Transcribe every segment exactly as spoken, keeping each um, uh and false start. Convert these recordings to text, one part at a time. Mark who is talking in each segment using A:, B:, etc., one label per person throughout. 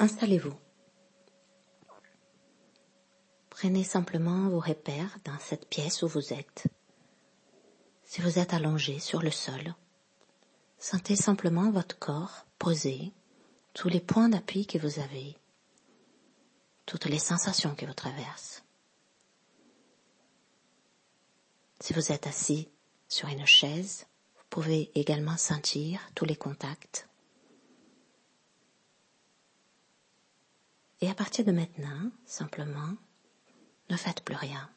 A: Installez-vous. Prenez simplement vos repères dans cette pièce où vous êtes. Si vous êtes allongé sur le sol, sentez simplement votre corps posé, tous les points d'appui que vous avez, toutes les sensations qui vous traversent. Si vous êtes assis sur une chaise, vous pouvez également sentir tous les contacts. Et à partir de maintenant, simplement, ne faites plus rien.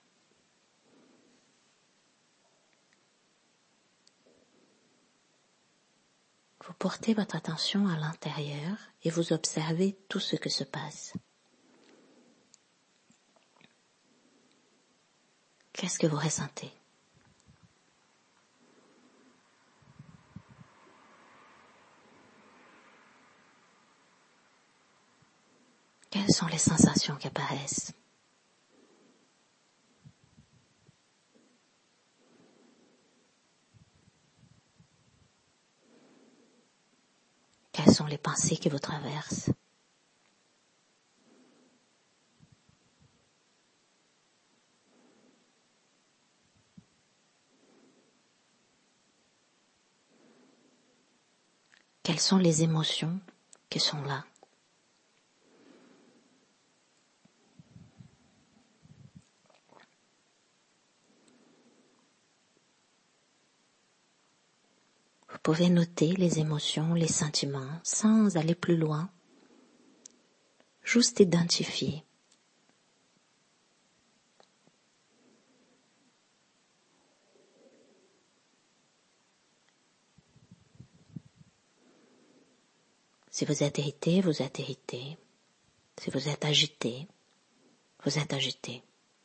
A: Vous portez votre attention à l'intérieur et vous observez tout ce qui se passe. Qu'est-ce que vous ressentez? Quelles sont les sensations qui apparaissent? Quelles sont les pensées qui vous traversent? Quelles sont les émotions qui sont là? Vous pouvez noter les émotions, les sentiments, sans aller plus loin. Juste identifier. Si vous êtes irrité, vous êtes irrité. Si vous êtes agité, vous êtes agité.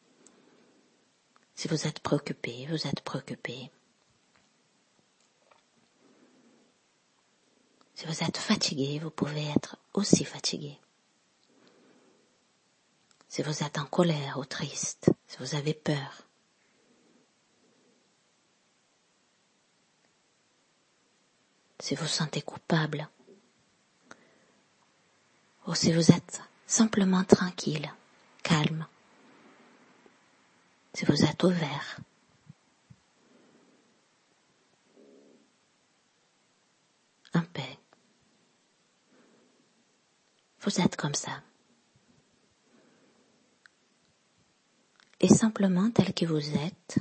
A: Si vous êtes préoccupé, vous êtes préoccupé. Si vous êtes fatigué, vous pouvez être aussi fatigué. Si vous êtes en colère ou triste, si vous avez peur. Si vous vous sentez coupable. Ou si vous êtes simplement tranquille, calme. Si vous êtes ouvert. En paix. Vous êtes comme ça. Et simplement tel que vous êtes,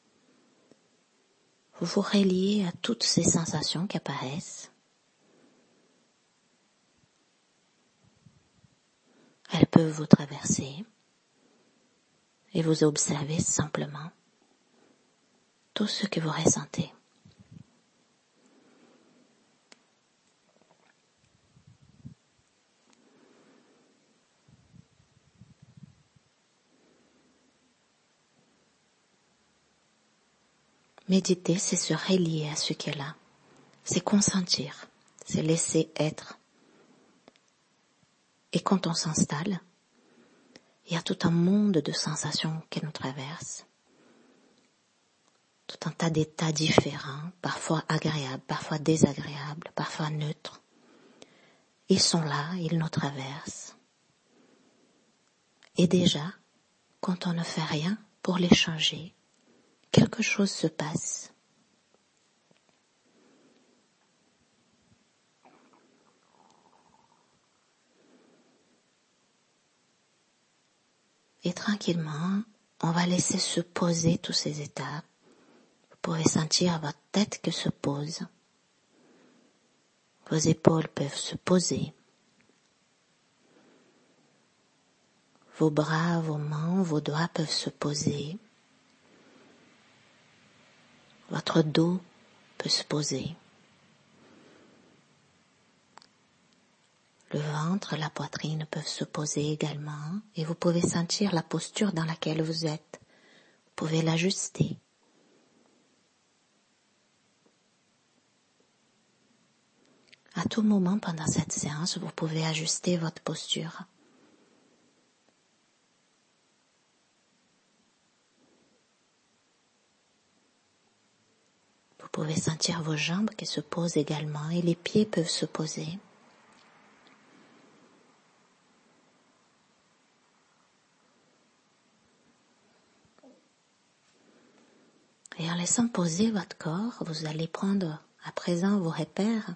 A: vous vous reliez à toutes ces sensations qui apparaissent. Elles peuvent vous traverser et vous observez simplement tout ce que vous ressentez. Méditer, c'est se relier à ce qui est là. C'est consentir, c'est laisser être. Et quand on s'installe, il y a tout un monde de sensations qui nous traversent. Tout un tas d'états différents, parfois agréables, parfois désagréables, parfois neutres. Ils sont là, ils nous traversent. Et déjà, quand on ne fait rien pour les changer, quelque chose se passe. Et tranquillement, on va laisser se poser tous ces états. Vous pouvez sentir votre tête qui se pose. Vos épaules peuvent se poser. Vos bras, vos mains, vos doigts peuvent se poser. Votre dos peut se poser. Le ventre, la poitrine peuvent se poser également et vous pouvez sentir la posture dans laquelle vous êtes. Vous pouvez l'ajuster. À tout moment pendant cette séance, vous pouvez ajuster votre posture. Vous pouvez sentir vos jambes qui se posent également et les pieds peuvent se poser. Et en laissant poser votre corps, vous allez prendre à présent vos repères.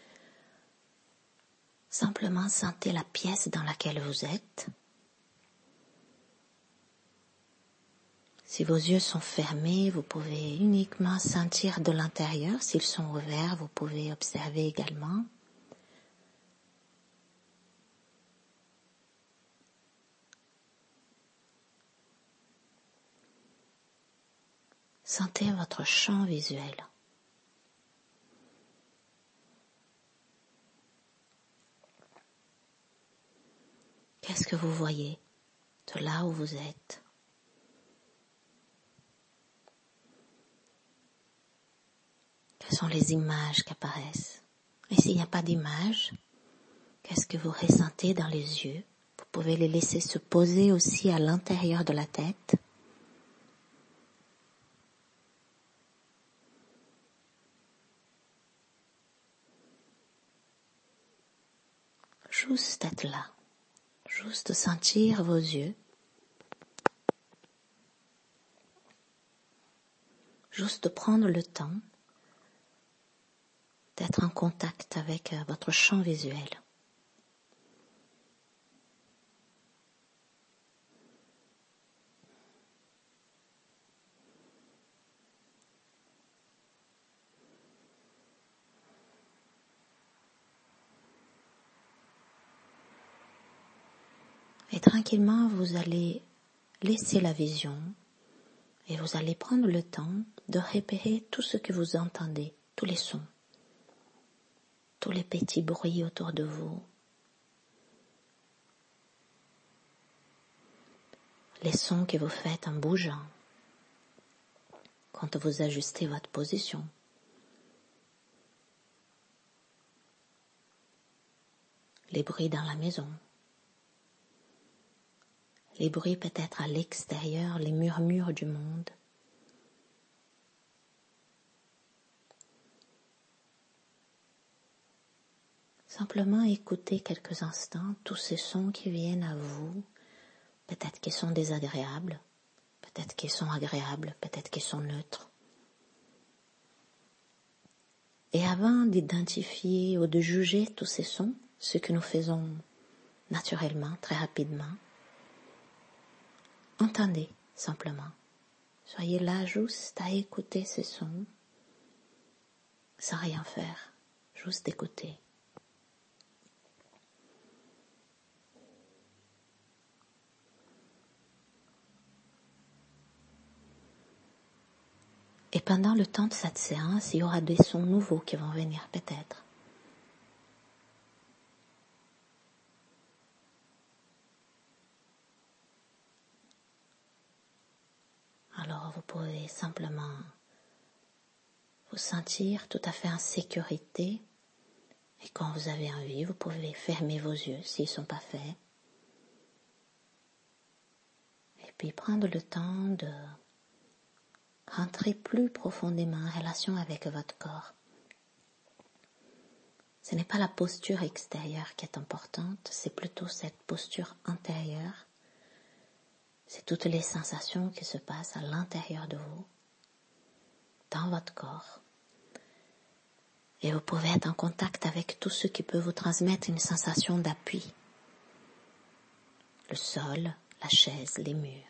A: Simplement sentez la pièce dans laquelle vous êtes. Si vos yeux sont fermés, vous pouvez uniquement sentir de l'intérieur. S'ils sont ouverts, vous pouvez observer également. Sentez votre champ visuel. Qu'est-ce que vous voyez de là où vous êtes? Quelles sont les images qui apparaissent? Et s'il n'y a pas d'image, qu'est-ce que vous ressentez dans les yeux? Vous pouvez les laisser se poser aussi à l'intérieur de la tête. Juste être là, juste sentir vos yeux, juste prendre le temps d'être en contact avec votre champ visuel. Et tranquillement, vous allez laisser la vision et vous allez prendre le temps de repérer tout ce que vous entendez, tous les sons, tous les petits bruits autour de vous, les sons que vous faites en bougeant, quand vous ajustez votre position. Les bruits dans la maison. Les bruits peut-être à l'extérieur, les murmures du monde. Simplement écoutez quelques instants tous ces sons qui viennent à vous. Peut-être qu'ils sont désagréables, peut-être qu'ils sont agréables, peut-être qu'ils sont neutres. Et avant d'identifier ou de juger tous ces sons, ce que nous faisons naturellement, très rapidement, entendez simplement. Soyez là juste à écouter ces sons, sans rien faire, juste écouter. Et pendant le temps de cette séance, il y aura des sons nouveaux qui vont venir peut-être. Alors vous pouvez simplement vous sentir tout à fait en sécurité. Et quand vous avez envie, vous pouvez fermer vos yeux s'ils ne sont pas faits. Et puis prendre le temps de rentrer plus profondément en relation avec votre corps. Ce n'est pas la posture extérieure qui est importante, c'est plutôt cette posture intérieure. C'est toutes les sensations qui se passent à l'intérieur de vous, dans votre corps. Et vous pouvez être en contact avec tout ce qui peut vous transmettre une sensation d'appui. Le sol, la chaise, les murs.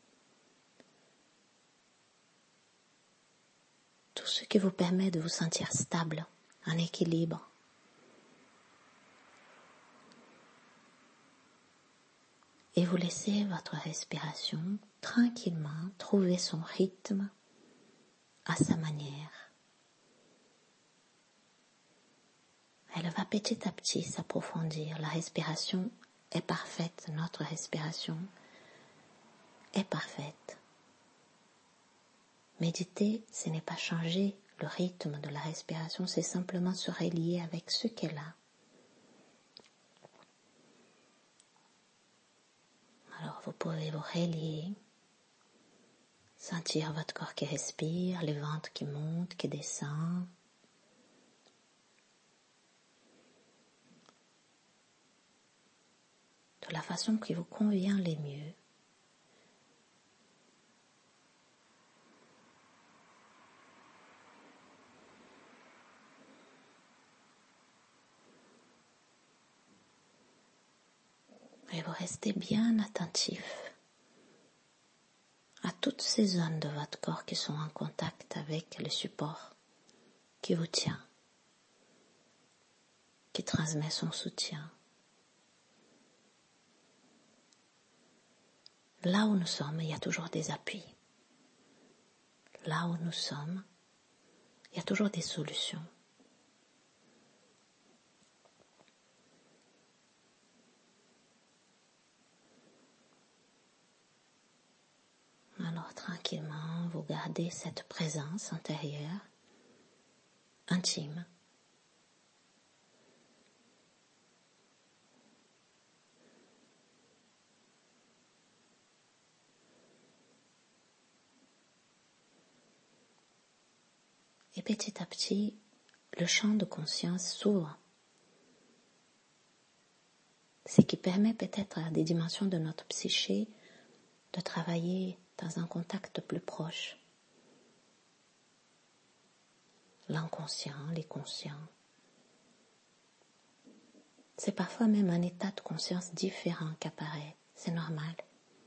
A: Tout ce qui vous permet de vous sentir stable, en équilibre. Et vous laissez votre respiration tranquillement trouver son rythme à sa manière. Elle va petit à petit s'approfondir. La respiration est parfaite, notre respiration est parfaite. Méditer, ce n'est pas changer le rythme de la respiration, c'est simplement se relier avec ce qu'elle a. Alors vous pouvez vous relier, sentir votre corps qui respire, le ventre qui monte, qui descend. De la façon qui vous convient le mieux. restez bien attentif à toutes ces zones de votre corps qui sont en contact avec le support qui vous tient, qui transmet son soutien. Là où nous sommes, il y a toujours des appuis. Là où nous sommes, il y a toujours des solutions. Alors tranquillement, vous gardez cette présence intérieure, intime. Et petit à petit, le champ de conscience s'ouvre. Ce qui permet peut-être à des dimensions de notre psyché de travailler dans un contact plus proche. L'inconscient, les conscients. C'est parfois même un état de conscience différent qu'apparaît. C'est normal.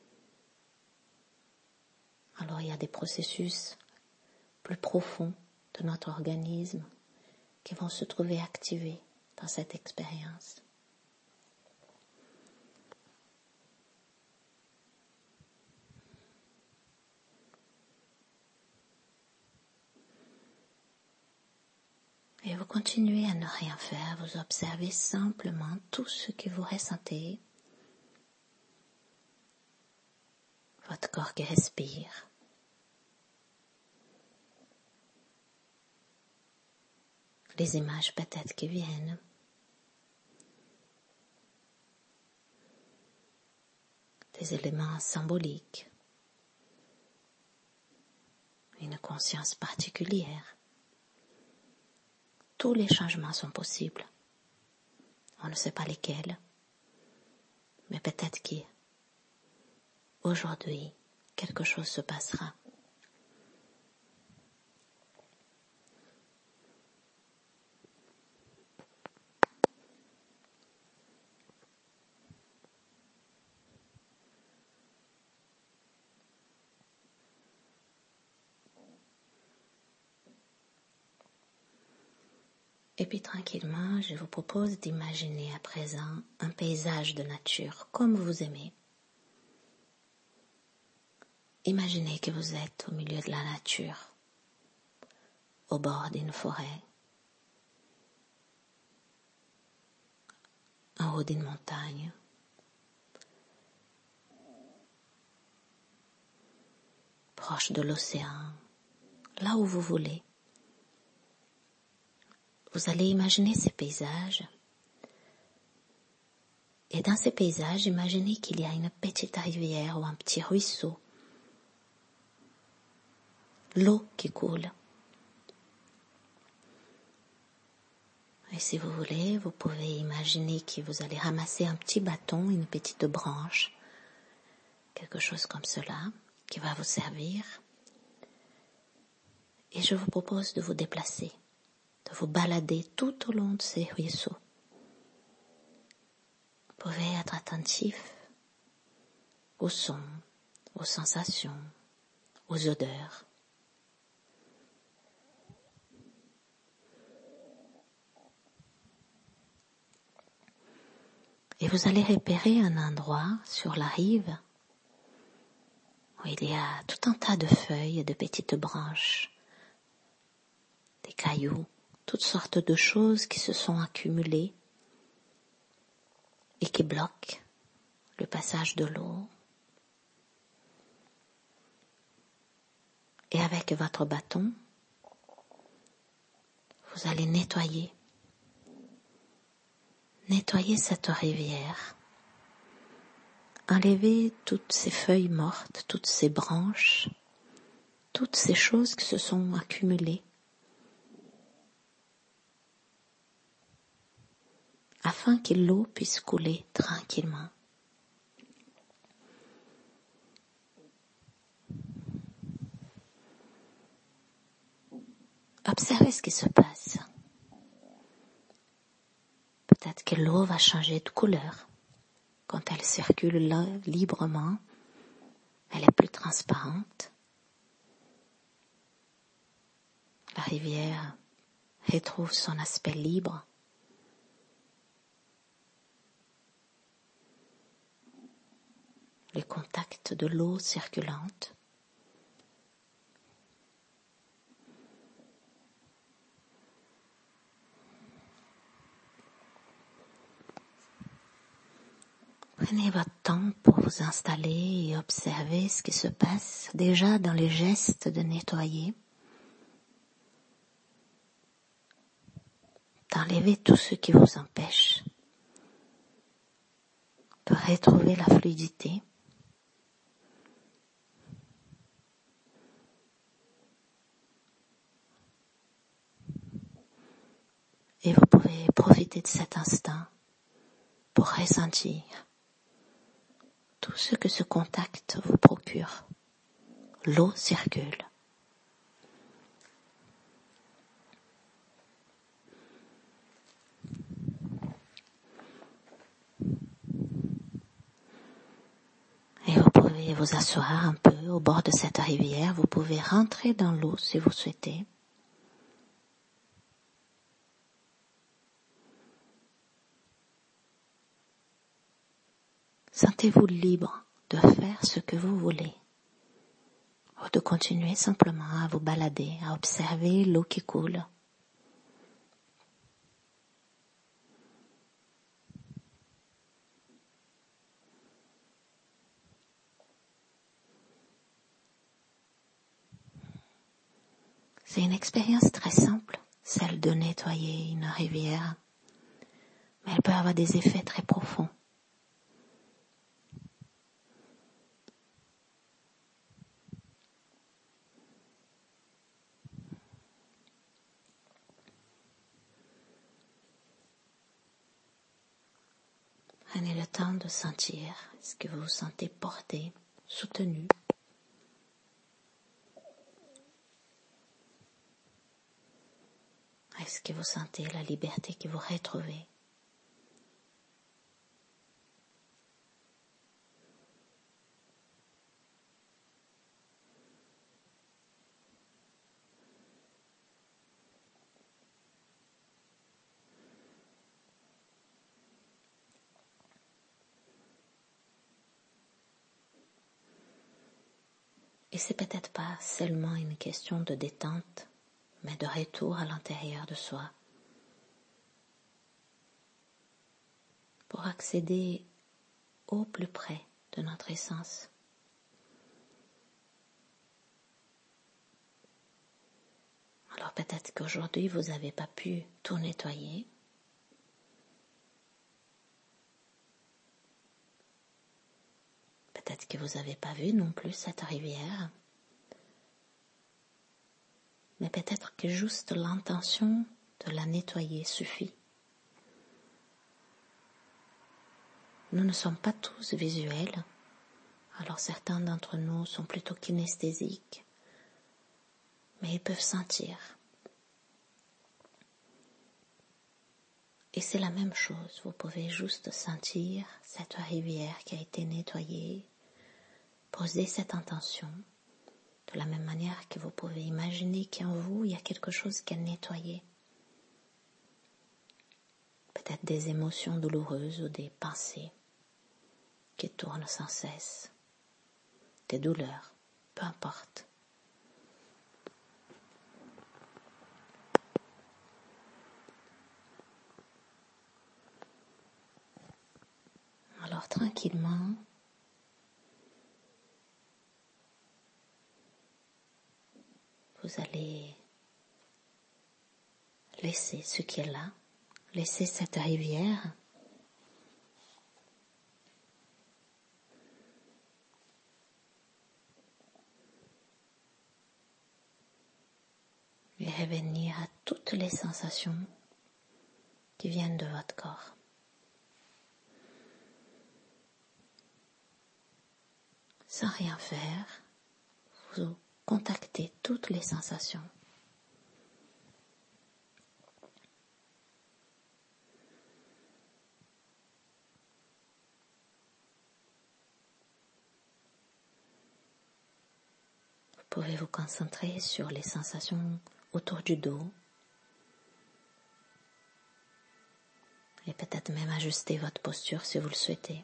A: Alors il y a des processus plus profonds de notre organisme qui vont se trouver activés dans cette expérience. Et vous continuez à ne rien faire, vous observez simplement tout ce que vous ressentez. Votre corps qui respire. Les images peut-être qui viennent. Des éléments symboliques. Une conscience particulière. Tous les changements sont possibles. On ne sait pas lesquels, mais peut-être qu'aujourd'hui, quelque chose se passera. Et puis tranquillement, je vous propose d'imaginer à présent un paysage de nature comme vous aimez. Imaginez que vous êtes au milieu de la nature, au bord d'une forêt, en haut d'une montagne, proche de l'océan, là où vous voulez. Vous allez imaginer ces paysages. Et dans ces paysages, imaginez qu'il y a une petite rivière ou un petit ruisseau. L'eau qui coule. Et si vous voulez, vous pouvez imaginer que vous allez ramasser un petit bâton, une petite branche, quelque chose comme cela, qui va vous servir. Et je vous propose de vous déplacer, de vous balader tout au long de ces ruisseaux. Vous pouvez être attentif aux sons, aux sensations, aux odeurs. Et vous allez repérer un endroit sur la rive où il y a tout un tas de feuilles et de petites branches, des cailloux, toutes sortes de choses qui se sont accumulées et qui bloquent le passage de l'eau. Et avec votre bâton, vous allez nettoyer, nettoyer cette rivière, enlever toutes ces feuilles mortes, toutes ces branches, toutes ces choses qui se sont accumulées, afin que l'eau puisse couler tranquillement. Observez ce qui se passe. Peut-être que l'eau va changer de couleur. quand elle circule là, librement, elle est plus transparente. La rivière retrouve son aspect libre. Le contact de l'eau circulante. Prenez votre temps pour vous installer et observer ce qui se passe déjà dans les gestes de nettoyer, d'enlever tout ce qui vous empêche de retrouver la fluidité. Et vous pouvez profiter de cet instant pour ressentir tout ce que ce contact vous procure. L'eau circule. Et vous pouvez vous asseoir un peu au bord de cette rivière. Vous pouvez rentrer dans l'eau si vous souhaitez. Sentez-vous libre de faire ce que vous voulez, ou de continuer simplement à vous balader, à observer l'eau qui coule. C'est une expérience très simple, celle de nettoyer une rivière, mais elle peut avoir des effets très profonds. Prenez le temps de sentir, est-ce que vous vous sentez porté, soutenu? Est-ce que vous sentez la liberté que vous retrouvez? Et c'est peut-être pas seulement une question de détente, mais de retour à l'intérieur de soi. Pour accéder au plus près de notre essence. Alors peut-être qu'aujourd'hui vous n'avez pas pu tout nettoyer. Peut-être que vous n'avez pas vu non plus cette rivière. Mais peut-être que juste l'intention de la nettoyer suffit. Nous ne sommes pas tous visuels. Alors certains d'entre nous sont plutôt kinesthésiques. Mais ils peuvent sentir. Et c'est la même chose. Vous pouvez juste sentir cette rivière qui a été nettoyée. Poser cette intention. De la même manière que vous pouvez imaginer qu'en vous, il y a quelque chose qui est nettoyé. Peut-être des émotions douloureuses ou des pensées qui tournent sans cesse. Des douleurs, peu importe. Alors tranquillement, vous allez laisser ce qui est là, laisser cette rivière et revenir à toutes les sensations qui viennent de votre corps. Sans rien faire, vous contactez toutes les sensations. pouvez vous concentrer sur les sensations autour du dos et peut-être même ajuster votre posture si vous le souhaitez.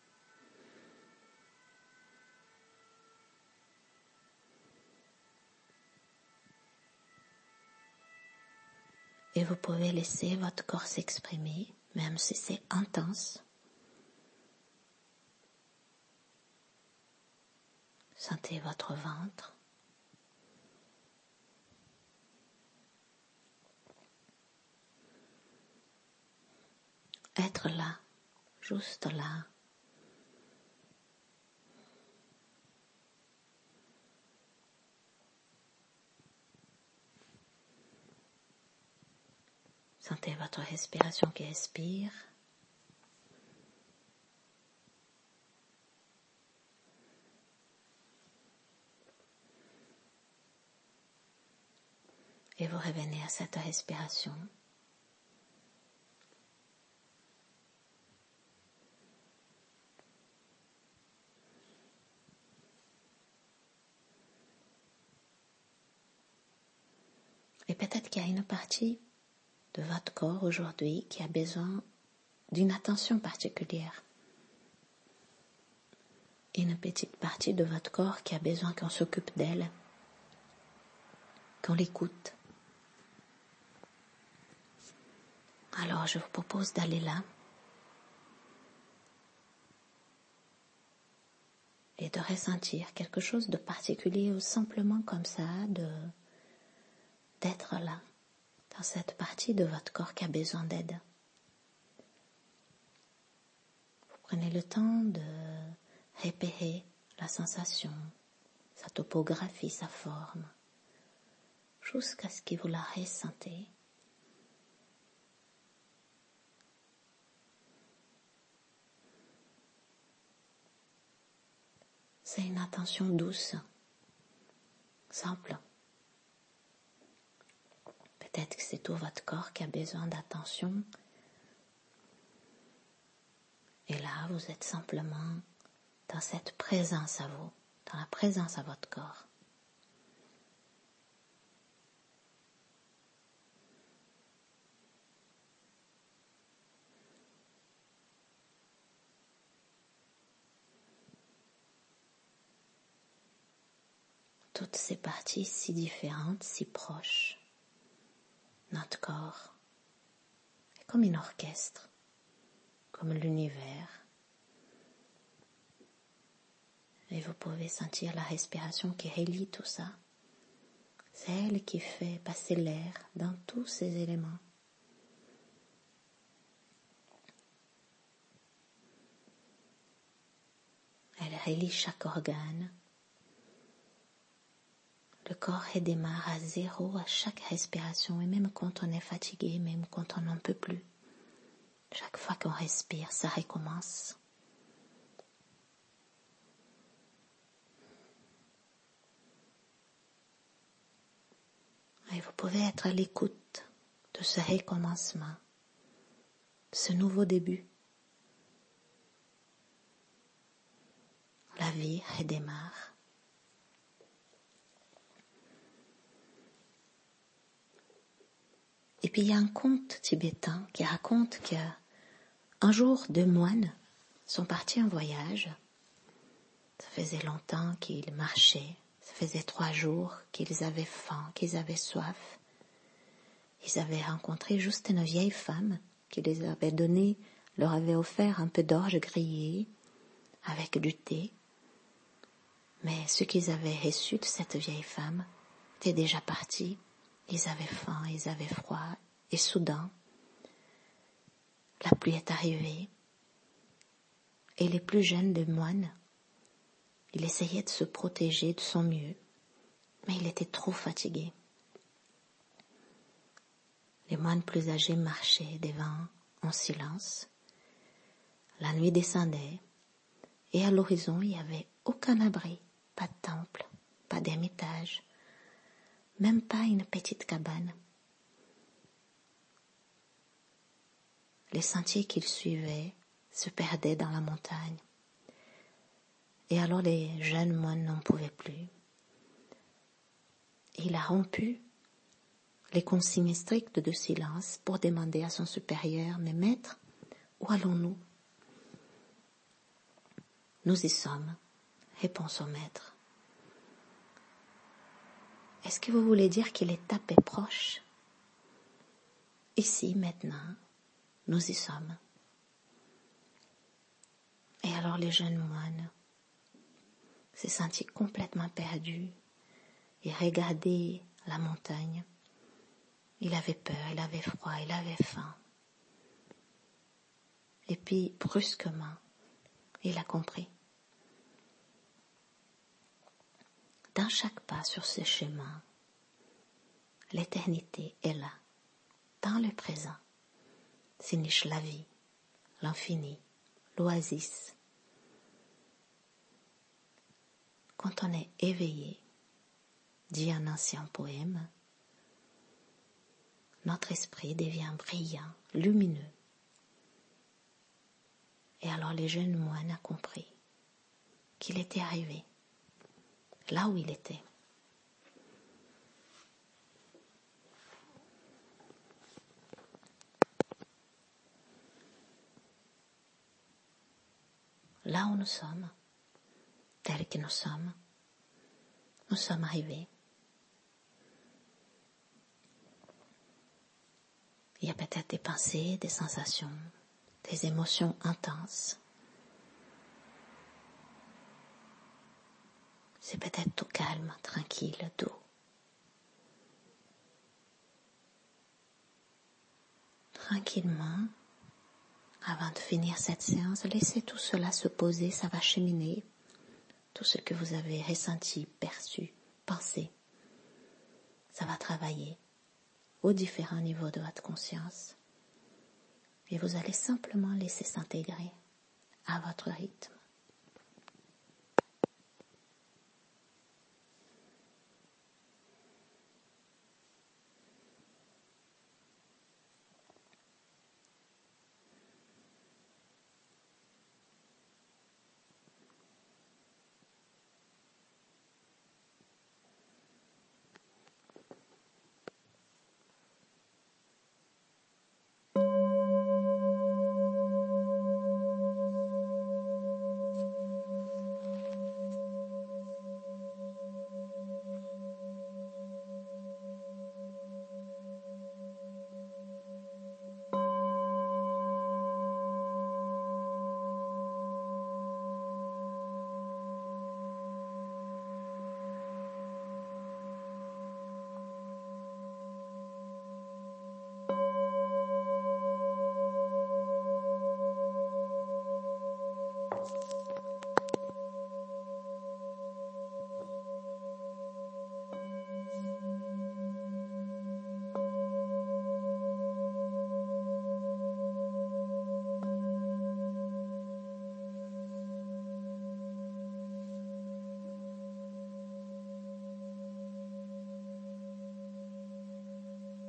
A: Et vous pouvez laisser votre corps s'exprimer, même si c'est intense. Sentez votre ventre. Être là, juste là. Sentez votre respiration qui expire. Et vous revenez à cette respiration. Et peut-être qu'il y a une partie de votre corps aujourd'hui qui a besoin d'une attention particulière. Une petite partie de votre corps qui a besoin qu'on s'occupe d'elle, qu'on l'écoute. Alors je vous propose d'aller là et de ressentir quelque chose de particulier ou simplement comme ça, de, d'être là, dans cette partie de votre corps qui a besoin d'aide. Vous prenez le temps de repérer la sensation, sa topographie, sa forme, jusqu'à ce que vous la ressentez. C'est une attention douce, simple. Peut-être que c'est tout votre corps qui a besoin d'attention. Et là, vous êtes simplement dans cette présence à vous, dans la présence à votre corps. Toutes ces parties si différentes, si proches. Notre corps est comme un orchestre, comme l'univers. Et vous pouvez sentir la respiration qui relie tout ça. C'est elle qui fait passer l'air dans tous ces éléments. Elle relie chaque organe. Le corps redémarre à zéro à chaque respiration et même quand on est fatigué, même quand on n'en peut plus. Chaque fois qu'on respire, ça recommence. Et vous pouvez être à l'écoute de ce recommencement, de ce nouveau début. La vie redémarre. Et puis il y a un conte tibétain qui raconte qu'un jour deux moines sont partis en voyage. Ça faisait longtemps qu'ils marchaient, ça faisait trois jours qu'ils avaient faim, qu'ils avaient soif. Ils avaient rencontré juste une vieille femme qui les avait donné, leur avait offert un peu d'orge grillée avec du thé. Mais ce qu'ils avaient reçu de cette vieille femme était déjà parti. Ils avaient faim, ils avaient froid, et soudain, la pluie est arrivée, et les plus jeunes des moines, il essayait de se protéger de son mieux, mais il était trop fatigué. Les moines plus âgés marchaient devant en silence. La nuit descendait, et à l'horizon, il n'y avait aucun abri, pas de temple, pas d'ermitage, même pas une petite cabane. Les sentiers qu'ils suivaient se perdaient dans la montagne. Et alors les jeunes moines n'en pouvaient plus. Et il a rompu les consignes strictes de silence pour demander à son supérieur, mais maître, où allons-nous? Nous y sommes, répond son maître. Est-ce que vous voulez dire que l'étape est proche? Ici, maintenant, nous y sommes. Et alors le jeune moine s'est senti complètement perdu et regardait la montagne. Il avait peur, il avait froid, il avait faim. Et puis, brusquement, il a compris. Dans chaque pas sur ce chemin, l'éternité est là, dans le présent. Se niche la vie, l'infini, l'oasis. Quand on est éveillé, dit un ancien poème, notre esprit devient brillant, lumineux. Et alors le jeune moine a compris qu'il était arrivé là où il était. Là où nous sommes, tels que nous sommes, nous sommes arrivés. Il y a peut-être des pensées, des sensations, des émotions intenses. C'est peut-être tout calme, tranquille, doux. Tranquillement, avant de finir cette séance, laissez tout cela se poser, ça va cheminer. Tout ce que vous avez ressenti, perçu, pensé, ça va travailler aux différents niveaux de votre conscience. Et vous allez simplement laisser s'intégrer à votre rythme.